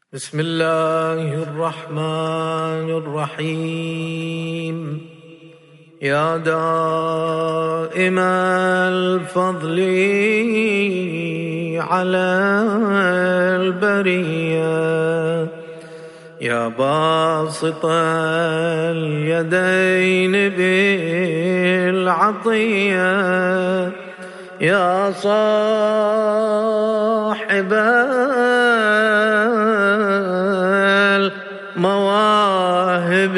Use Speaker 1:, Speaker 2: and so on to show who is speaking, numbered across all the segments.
Speaker 1: بسم الله الرحمن الرحيم. يا دائم الفضل على البرية، يا باسط اليدين بالعطية، يا صاحب المواهب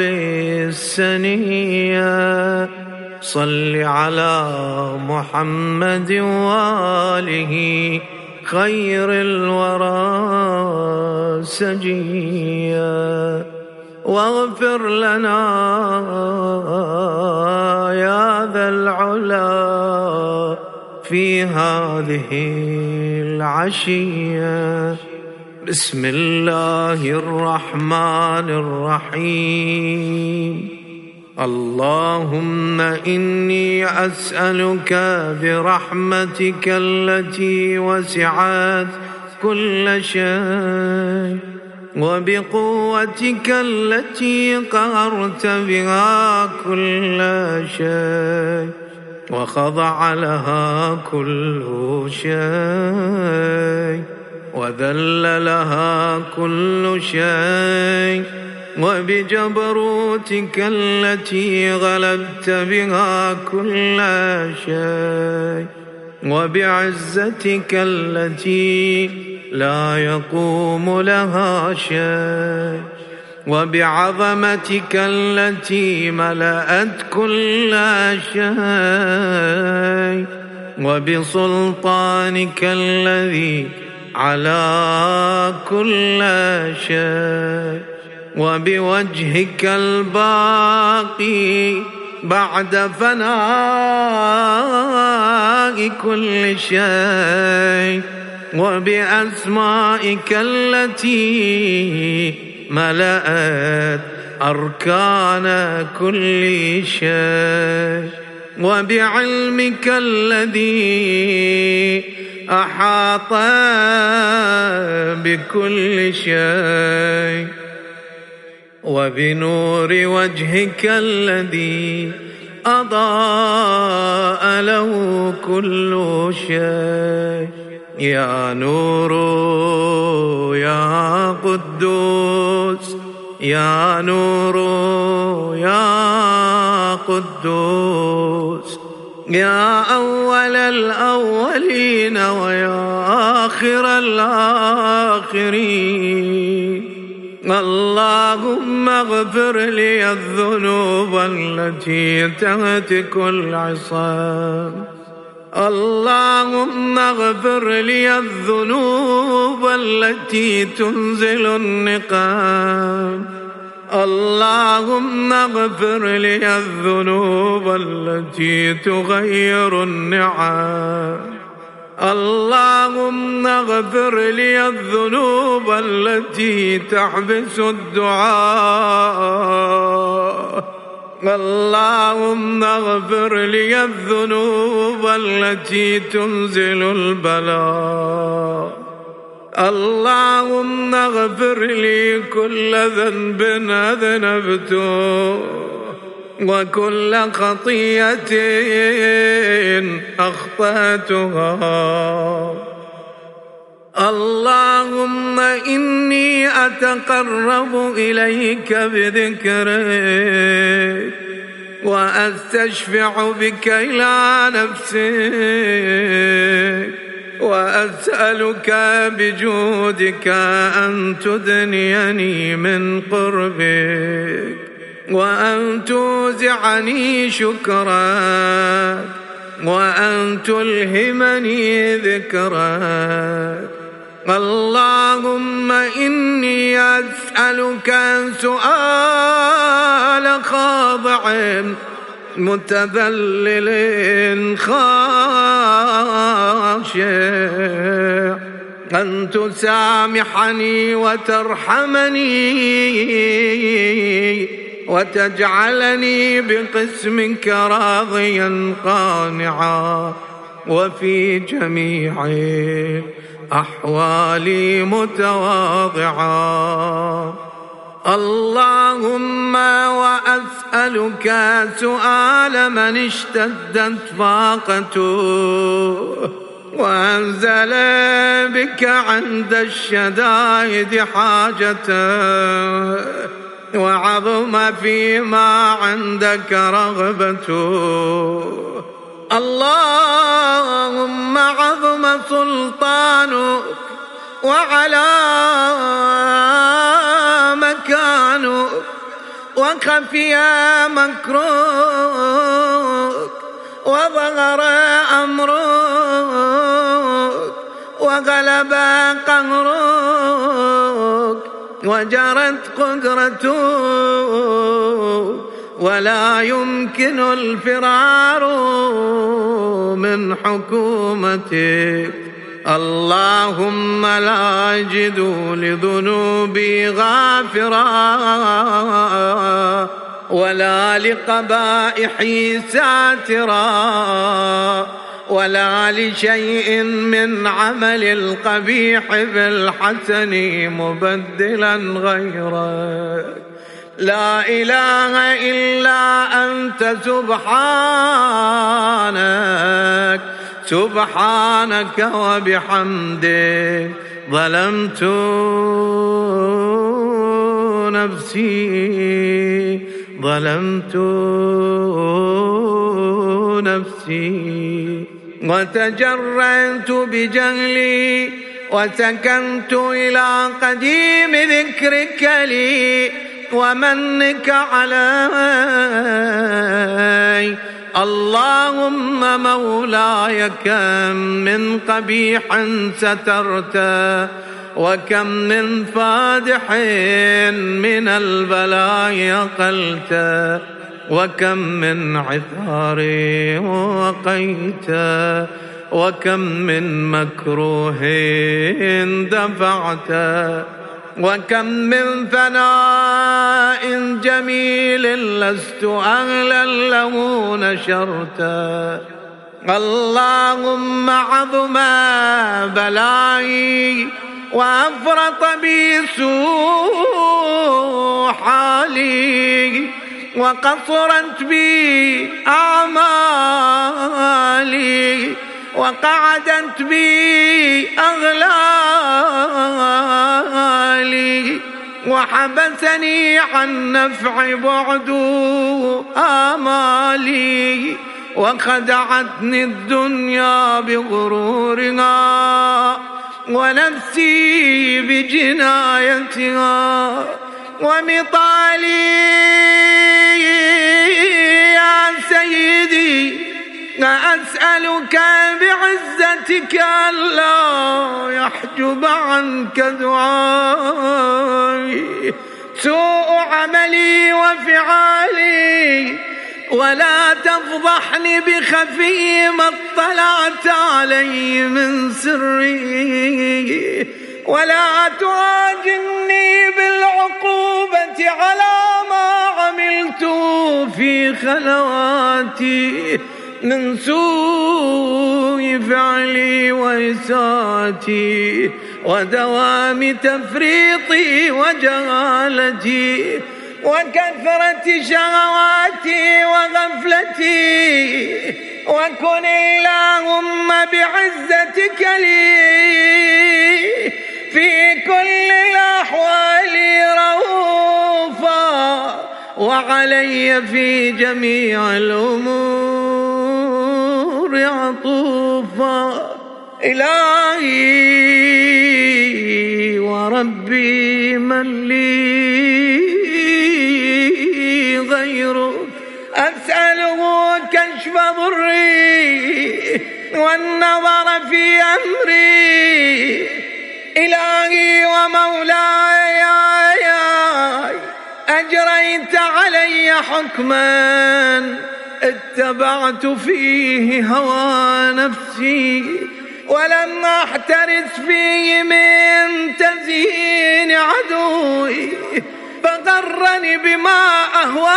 Speaker 1: السنية، صل على محمد وآله خير الورى سجيا، واغفر لنا يا ذا العلا في هذه العشية. بسم الله الرحمن الرحيم. اللهم إني أسألك برحمتك التي وسعت كل شيء، وبقوتك التي قهرت بها كل شيء، وخضع لها كل شيء، وذل لها كل شيء، وبجبروتك التي غلبت بها كل شيء، وبعزتك التي لا يقوم لها شيء، وبعظمتك التي ملأت كل شيء، وبسلطانك الذي على كل شيء، وبوجهك الباقي بعد فناء كل شيء، وبأسمائك التي ملأت أركان كل شيء، وبعلمك الذي أحاط بكل شيء، وبنور وجهك الذي أضاء له كل شيء. يا نور يا قدوس، يا نور يا قدوس، يا أول الأولين ويا آخر الآخرين. اللهم اغفر لي الذنوب التي تهتك العصام، اللهم اغفر لي الذنوب التي تنزل النقام، اللهم اغفر لي الذنوب التي تغير النعم، اللهم اغفر لي الذنوب التي تحبس الدعاء، اللهم اغفر لي الذنوب التي تنزل البلاء، اللهم اغفر لي كل ذنب أذنبته، وكل خطيئة أخطأتها. اللهم إني أتقرب إليك بذكرك، وأستشفع بك إلى نفسك، وأسألك بجودك أن تدنيني من قربك، وأن توزعني شكرك، وأن تلهمني ذكرك. اللهم إني أسألك سؤال خاضع متذلل خاشع، أن تسامحني وترحمني، وتجعلني بقسمك راضيا قانعا، وفي جميع أحوالي متواضعة. اللهم وأسألك سؤال من اشتدت فاقته وأنزل بك عند الشدائد حاجته وعظم فيما عندك رغبته. اللهم عظم سلطانك وعلى مكانك وخفي مكرك وظهر أمرك وغلب قهرك وجرت قدرتك ولا يمكن الفرار من حكومتك. اللهم لا أجد لذنوبي غافرا ولا لقبائحي ساترا ولا لشيء من عمل القبيح بالحسن مبدلا غيرك. لا إله إلا أنت سبحانك سبحانك وبحمدك ظلمت نفسي وتجرأت بجهلي وسكنت إلى قديم ذكرك لي ومنك علي. اللهم مولاي كم من قبيح سترت وكم من فادح من البلاء قلت وكم من عثار وقيت وكم من مكروه دفعت وكم من ثناء جميل لست أهلا له نشرت. اللهم عظم بلائي وأفرط بي سوء حالي وقصرت بي أعمالي وقعدت بي أغلالي وحبسني عن نفع بعد آمالي وخدعتني الدنيا بغرورها ونفسي بجنايتها ومطالي يا سيدي أسألك بعزتك ألا يحجب عنك دعائي سوء عملي وفعالي ولا تفضحني بخفي ما اطلعت علي من سري ولا تعاجلني بالعقوبة على ما عملت في خلواتي من سوء فعلي وإساءتي ودوام تفريطي وجهالتي وكثرة شهواتي وغفلتي وكن اللهم بعزتك لي في كل الأحوال رؤوفا وعلي في جميع الأمور عطوفا. إلهي وربي من لي غيرك أسأله كشف ضري والنظر في أمري. إلهي ومولاي أجريت علي حكما اتبعت فيه هوى نفسي ولم أحترس فيه من تزيين عدوي فغرني بما أهوى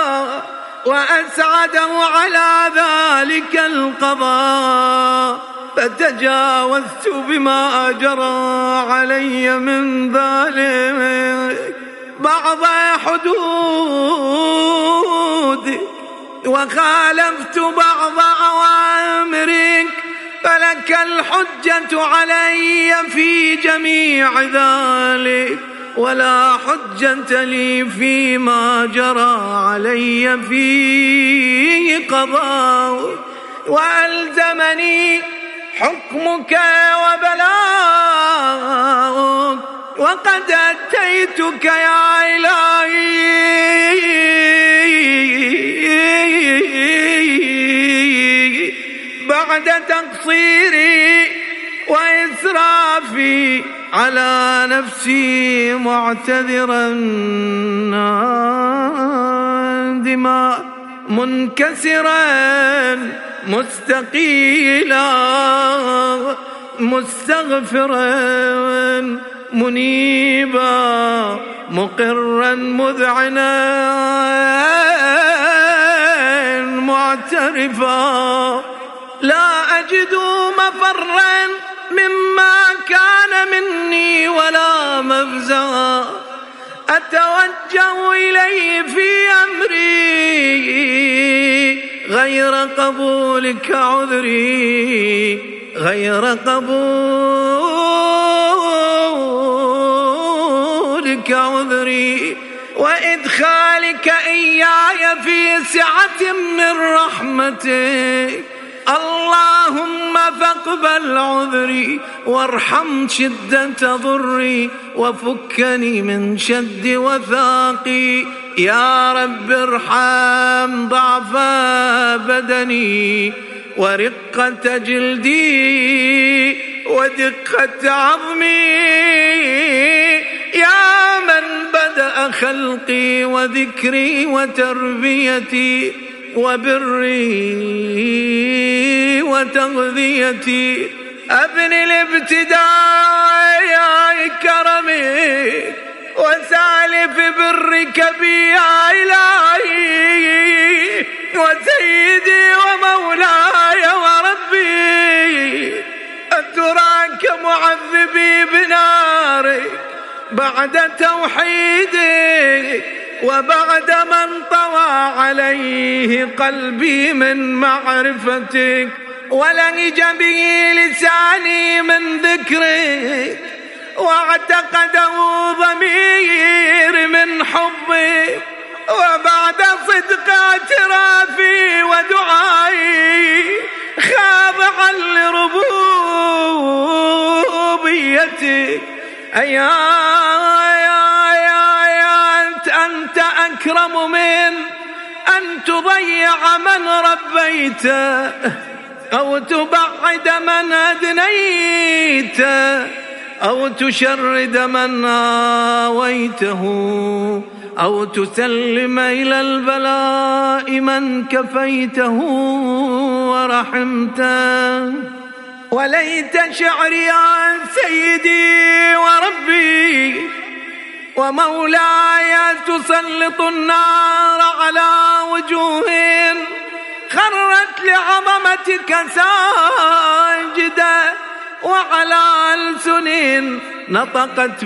Speaker 1: وأسعده على ذلك القضاء فتجاوزت بما جرى علي من ذلك بعض حدودك، وخالفت بعض أوامرك، فلك الحجة علي في جميع ذلك، ولا حجة لي فيما جرى علي في قضاء. وألزمني حكمك وبلاغك، وقد أتيتك يا إلهي بعد تقصيري وإسرافي على نفسي، معتذرا نادما منكسرا مستقيلا مستغفرا منيبا مقرا مذعنا معترفا، لا أجد مفرا مما كان مني ولا مفزعا، أتوجه إليه في أمري غير قبولك عذري، غير قبولك عذري، وإدخالك إياي في سعة من رحمتك. اللهم فاقبل عذري وارحم شدة ضري، وفكني من شد وثاقي. يا رب ارحم ضعف بدني ورقة جلدي ودقة عظمي، يا من بدأ خلقي وذكري وتربيتي وبري وتغذيتي. أبني الابتداء يا كرمي، وسالف برك بي يا إلهي، وسيدي ومولاي وربي. أتراك معذبي بنارك بعد توحيدك، وبعد من طوى عليه قلبي من معرفتك، ولهج به لساني من ذكرك، واعتقده ضميري من حبك، وبعد صدق اعترافي ودعائي خاضعا لربوبيتك. أنت أكرم من أن تضيع من ربيته، أو تبعد من أدنيت، أو تشرد من آويته، أو تسلم إلى البلاء من كفيته ورحمته. وليت شعري يا سيدي وربي ومولاي تسلط النار على وجوه خرت لعظمتك ساجدة، وعلى ألسن نطقت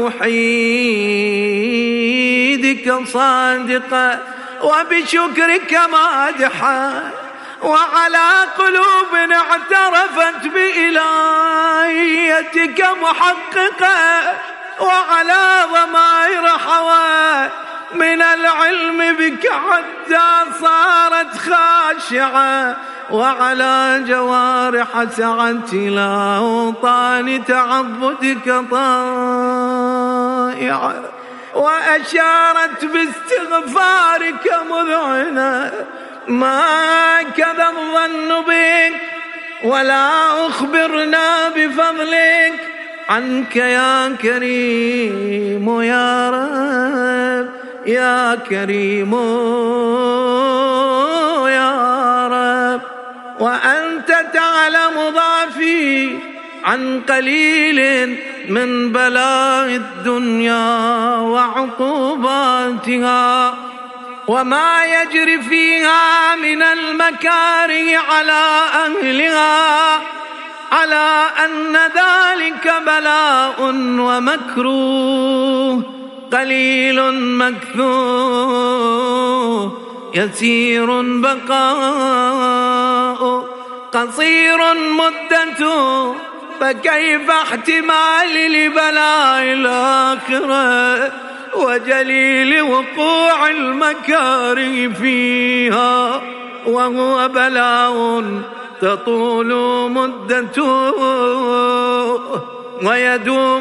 Speaker 1: بتوحيدك صادقة، وبشكرك مادحة، وعلى قلوب اعترفت بإلهيتك محققة، وعلى ضمائر حوات من العلم بك حتى صارت خاشعة، وعلى جوارح سعت إلى أوطان تعبدك طائعة، وأشارت باستغفارك مذعنة. ما كذا الظن بك ولا أخبرنا بفضلك عنك يا كريم يا رب، يا كريم يا رب. وأنت تعلم ضعفي عن قليل من بلاء الدنيا وعقوباتها، وما يجري فيها من المكاره على أهلها، على أن ذلك بلاء ومكروه قليل مكثوه يسير بقاء قصير مدته فكيف احتمال لبلاء الآخرة وجليل وقوع المكاره فيها وهو بلاء تطول مدته ويدوم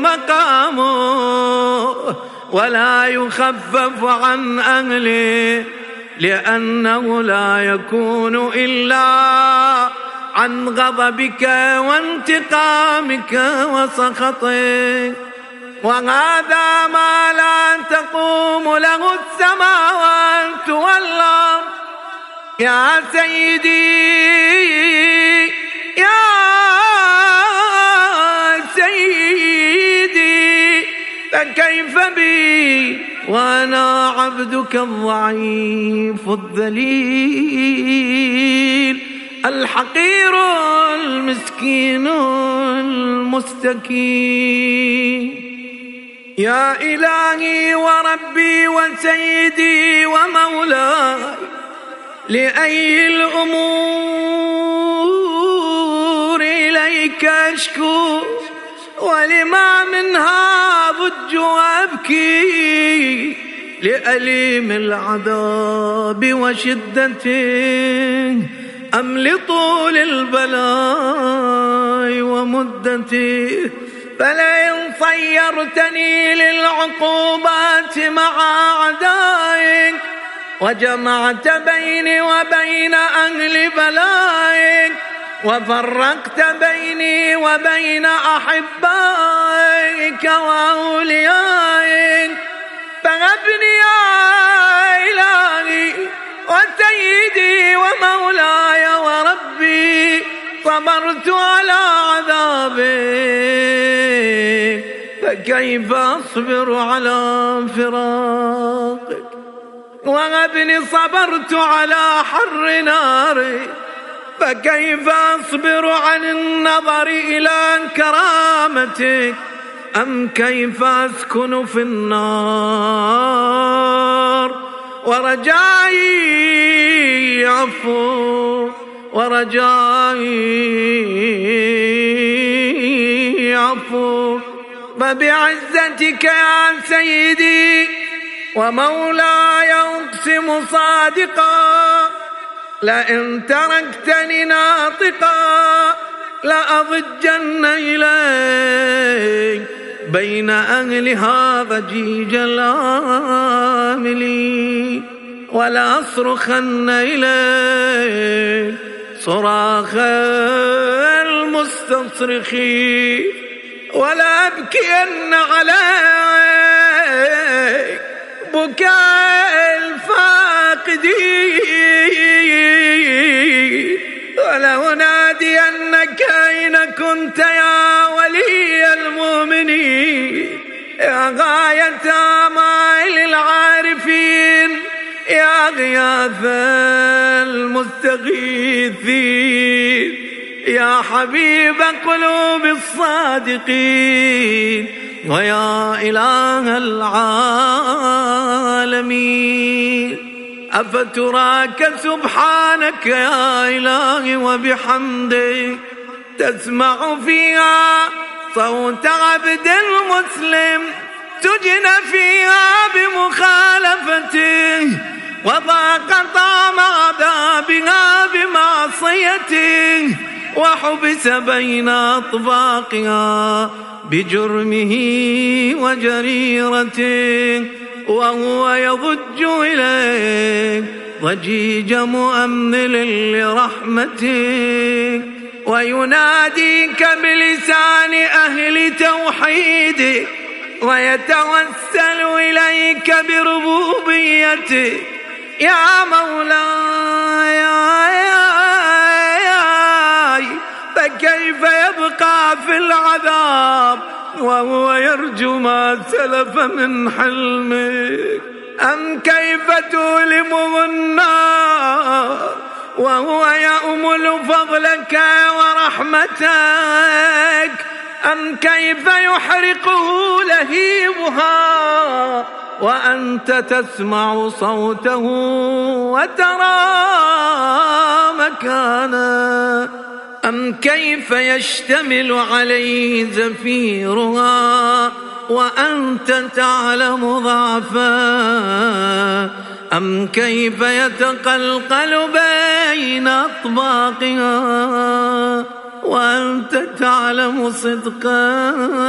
Speaker 1: مقامه ولا يخفف عن أهله لأنه لا يكون إلا عن غضبك وانتقامك وسخطك وهذا ما لا تقوم له السماوات والأرض يا سيدي يا سيدي فكيف بي وأنا عبدك الضعيف الذليل الحقير المسكين المستكين يا إلهي وربي وسيدي ومولاي لأي الأمور إليك أشكو ولما منها ضج وأبكي لأليم العذاب وشدته أم لطول البلاء ومدته فلئن صيرتني للعقوبات مع أعدائك وجمعت بيني وبين أهل بلائك وفرقت بيني وبين أحبائك وأوليائك فهبني يا إلهي وسيدي ومولاي وربي صبرت على عذابك فكيف أصبر على فراقك وغبني صبرت على حر نارك فكيف أصبر عن النظر إلى كرامتك أم كيف أسكن في النار ورجائي عفو ورجائي عفو فبعزتك يا سيدي ومولاي أقسم صادقا لئن تركتني ناطقا لأضجن إليك بين أهلها ضجيج العاملين ولأصرخن إليك صراخ المستصرخين ولأبكين عليك بكاء الفاقدين ولأنادينك أين كنت يا ولي المؤمنين يا غاية آمال العارفين يا غياث المستغيثين يا حبيب قلوب الصادقين ويا إله العالمين أفتراك سبحانك يا إلهي وبحمدك تسمع فيها صوت عبد مسلم سجن فيها بمخالفته وضاق طعم عذابها بمعصيته وحبس بين أطباقها بجرمه وجريرته وهو يضج إليك ضجيج مؤمل لرحمته ويناديك بلسان أهل توحيدك ويتوسل إليك بربوبيته يا مولاي فكيف يبقى في العذاب وهو يرجو ما سلف من حلمك أم كيف تؤلمه النار وهو يأمل فضلك ورحمتك، أم كيف يحرقه لهيبها وأنت تسمع صوته وترى مكانه؟ أم كيف يشتمل عليه زفيرها وأنت تعلم ضعفه؟ أم كيف يتقلقل بين أطباقها وأنت تعلم صدقه؟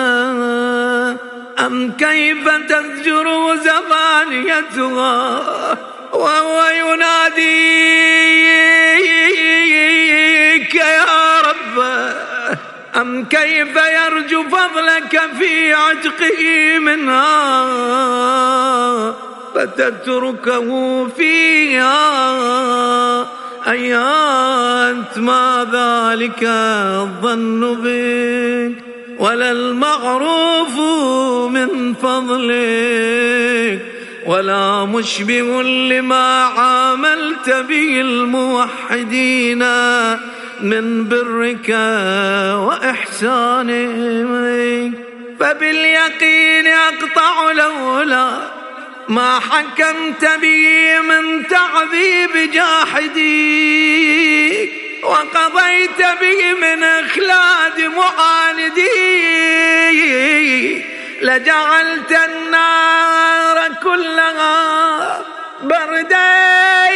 Speaker 1: أم كيف تزجر زبانيتها وهو يناديك يا رب؟ أم كيف يرجو فضلك في عتقه منها فتتركه فيها؟ أي أنت ما ذلك الظن بك ولا المعروف من فضلك ولا مشبه لما عاملت به الموحدين من برك وإحسانك. فباليقين أقطع لولا ما حكمت به من تعذيب جاحديك وقضيت به من إخلاد معانديك لجعلت النار كلها بردا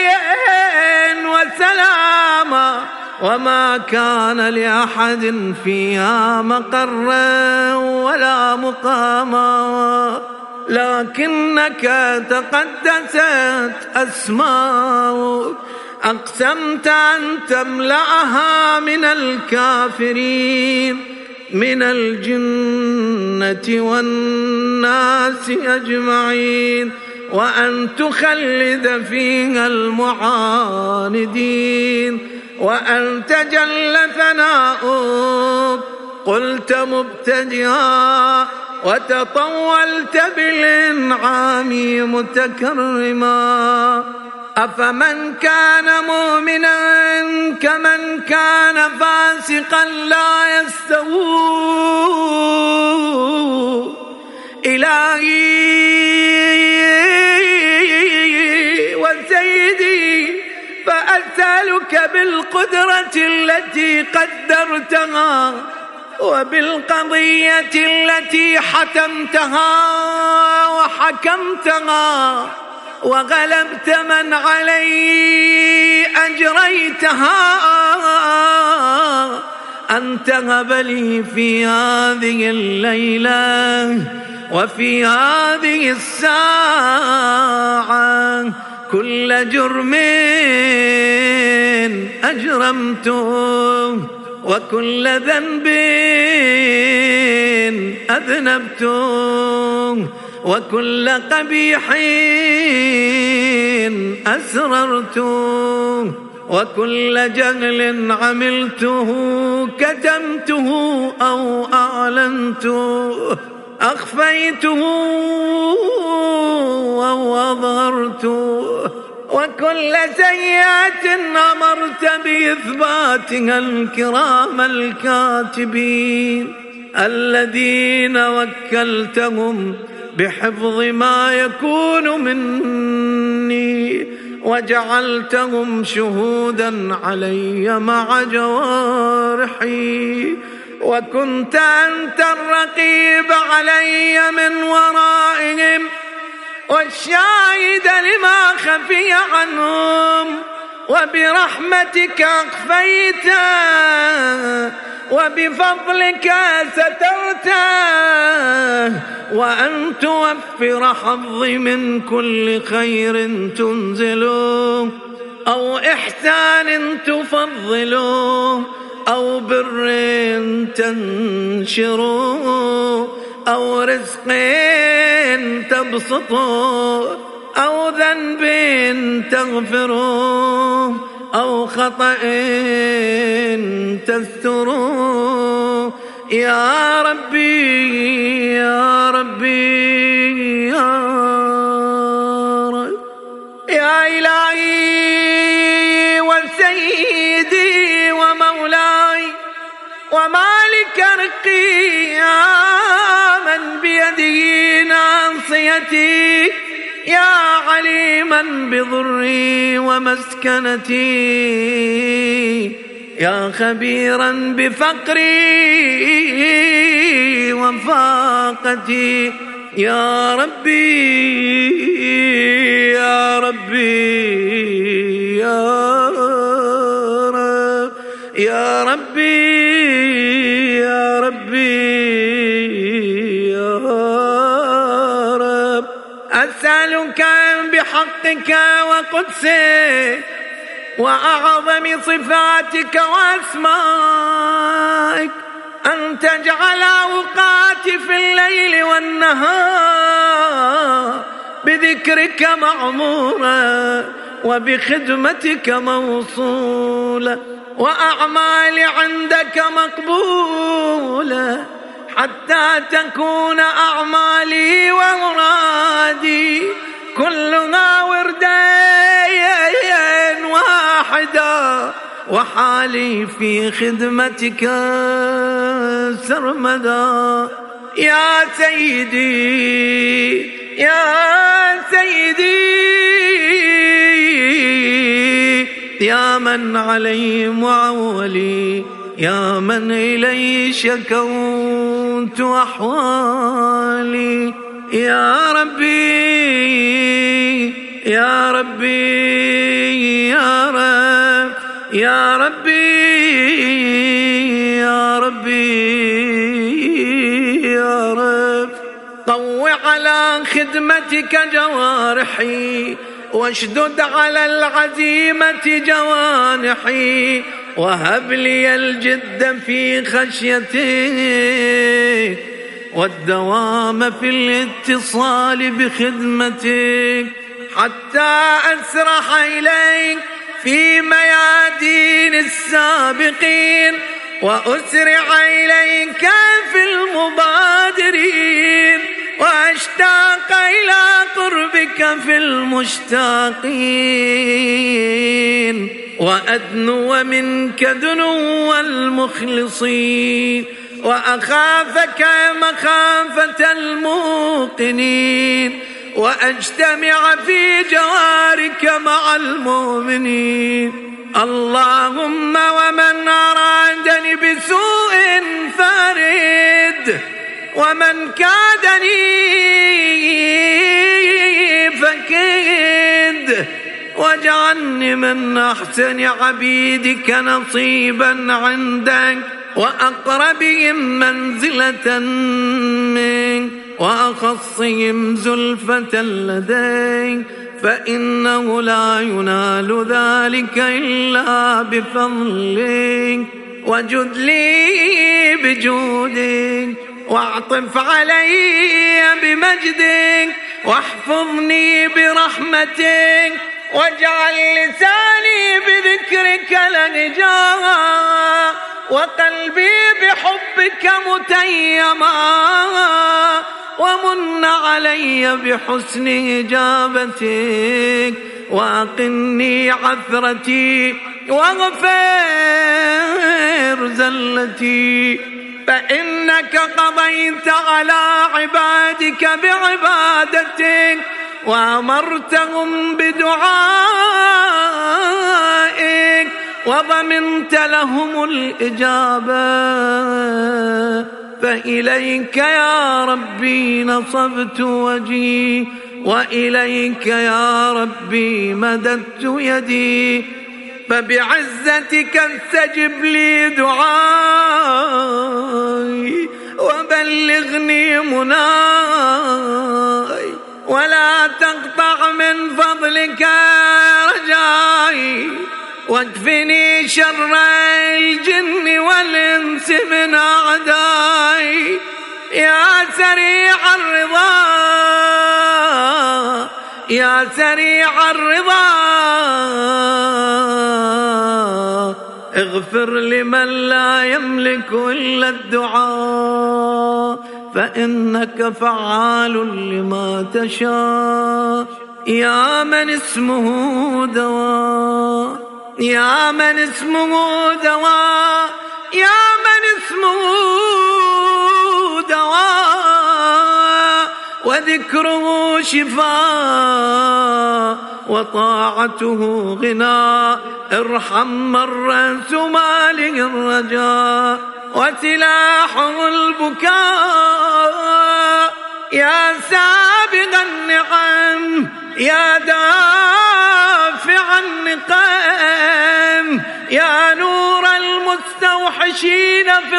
Speaker 1: وسلاما وما كان لأحد فيها مقرا ولا مقاما، لكنك تقدست أسماؤك أقسمت أن تملأها من الكافرين من الجنة والناس أجمعين وأن تخلد فيها المعاندين وأن تجل ثناؤك. قلت مبتدئا وتطولت بالإنعام متكرما. أفمن كان مؤمنا كمن كان فاسقا لا يستوون. إلهي وسيدي فأسألك بالقدرة التي قدرتها وبالقضية التي حتمتها وحكمتها وغلبت من علي أجريتها أن تهب لي في هذه الليلة وفي هذه الساعة كل جرم أجرمته وكل ذنب أذنبته وكل قبيح أسررته وكل جهل عملته كتمته أو أعلنته أخفيته أو أظهرته وكل سيئة أمرت بإثباتها الكرام الكاتبين الذين وكلتهم بحفظ ما يكون مني وجعلتهم شهودا علي مع جوارحي وكنت أنت الرقيب علي من ورائهم والشاهد لما خفي عنهم وبرحمتك أخفيته وبفضلك سترته وأن توفر حظي من كل خير تنزله أو إحسان تفضله أو بر تنشره أو رزق تبسطه أو ذنب تغفره أو خطأ تستره يا ربي يا ربي يا رب يا إلهي وسيدي ومالك رقي يا من بيده ناصيتي يا عليما بضري ومسكنتي يا خبيرا بفقري وفاقتي يا ربي يا ربي يا رب يا ربي يا ربي يا رب أسألك بحقك وقدسك وأعظم صفاتك وأسمائك أن تجعل أوقاتي في الليل والنهار بذكرك معمورة وبخدمتك موصولة وأعمالي عندك مقبولة حتى تكون أعمالي ومرادي كلها وردين واحدة وحالي في خدمتك سرمدا يا سيدي يا سيدي يا من علي معولي يا من إلي شكوت أحوالي يا ربي يا ربي يا رب يا ربي يا ربي يا رب طوع على خدمتك جوارحي واشدد على العزيمة جوانحي وهب لي الجد في خشيتك والدوام في الاتصال بخدمتك حتى أسرح إليك في ميادين السابقين وأسرع إليك في المبادرين وأشتاق إلى قربك في المشتاقين وأدنو منك دنو المخلصين وأخافك مخافة الموقنين وأجتمع في جوارك مع المؤمنين اللهم ومن أرادني بسوء فارد ومن كادني فكيد واجعلني من أحسن عبيدك نصيبا عندك وأقربهم منزلة منك وأخصهم زلفة لديك فإنه لا ينال ذلك إلا بفضلك وجد لي بجودك واعطف علي بمجدك واحفظني برحمتك واجعل لساني بذكرك لهجا وقلبي بحبك متيما ومن علي بحسن إجابتك وأقني عثرتي واغفر زلتي فإنك قضيت على عبادك بعبادتك وأمرتهم بدعائك وضمنت لهم الإجابة فإليك يا ربي نصبت وجهي وإليك يا ربي مددت يدي فبعزتك استجب لي دعائي وبلغني مناي ولا تقطع من فضلك رجائي واكفني شر الجن والإنس من أعدائي يا سريع الرضا يا سريع الرضا اغفر لمن لا يملك إلا الدعاء فإنك فعال لما تشاء يا من اسمه دواء يا من اسمه دواء يا من اسمه دواء وذكره شفاء وطاعته غنى، ارحم من رأس ماله الرجاء وسلاحه البكاء. يا سابق النعم يا دافع النقم، يا نور المستوحشين في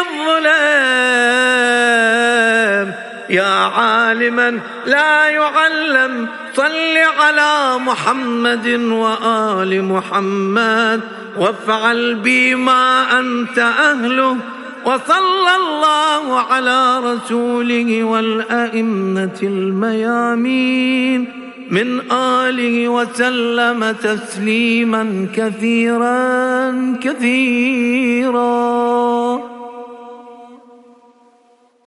Speaker 1: الظلام، يا عالما لا يعلم، صل على محمد وآل محمد وافعل بي ما أنت أهله. وصلى الله على رسوله والأئمة الميامين من آله وسلم تسليما كثيرا كثيرا.